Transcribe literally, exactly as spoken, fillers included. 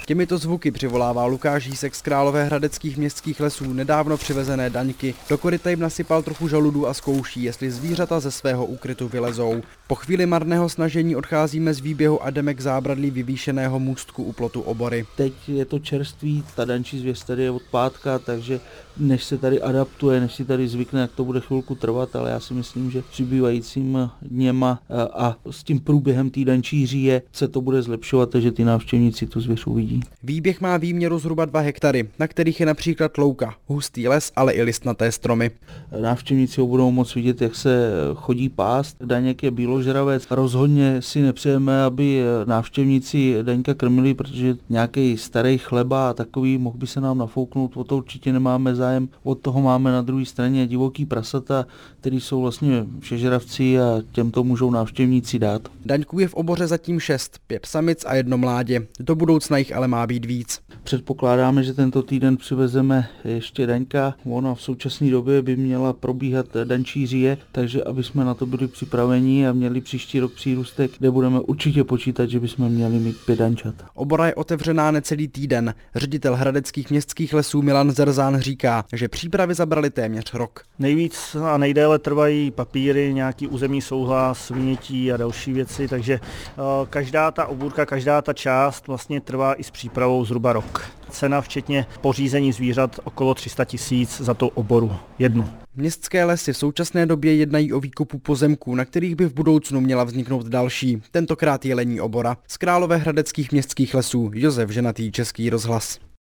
Těmito zvuky přivolává Lukáš Jísek z Královéhradeckých městských lesů nedávno přivezené daňky. Do koryta jim nasypal trochu žaludů a zkouší, jestli zvířata ze svého úkrytu vylezou. Po chvíli marného snažení odcházíme z výběhu a jdeme k zábradlí vyvýšeného můstku u plotu Obory. Teď je to čerstvý, ta dančí zvěř tady je od pátka, takže než se tady adaptuje, než si tady zvykne, jak to bude chvilku trvat, ale já si myslím, že přibývajícím dněma a s tím průběhem té dančí říje se to bude zlepšovat, takže ty návštěvníci tu zvěř uvidí. Výběh má výměru zhruba dva hektary, na kterých je například louka, hustý les, ale i listnaté stromy. Návštěvníci ho budou moct vidět, jak se chodí pást. Daněk je bíložravec. Rozhodně si nepřejeme, aby návštěvníci daňka krmili, protože nějaký starý chleba a takový mohl by se nám nafouknout, o to určitě nemáme zájem. Od toho máme na druhé straně divoký prasata, který jsou vlastně všežravci a těm to můžou návštěvníci dát. Daňků je v Oboře zatím šest, pět samic a jedno mládě. Do budoucna jich ale má být víc. Předpokládáme, že tento týden přivezeme ještě daňka. Ona v současné době by měla probíhat dančí říje, takže aby jsme na to byli připraveni a měli příští rok přírůstek, kde budeme určitě počítat, že bychom měli mít pět dančat. Obora je otevřená necelý týden. Ředitel hradeckých městských lesů Milan Zerzán říká, že přípravy zabraly téměř rok. Nejvíc a nejdéle trvají papíry, nějaký územní souhlas, vynětí a další věci, takže každá ta obůrka, každá ta část vlastně trvá i s přípravou zhruba rok. Cena včetně pořízení zvířat okolo tři sta tisíc za tu oboru jednu. Městské lesy v současné době jednají o výkupu pozemků, na kterých by v budoucnu měla vzniknout další, tentokrát jelení obora. Z Královéhradeckých městských lesů Josef Ženatý, Český rozhlas.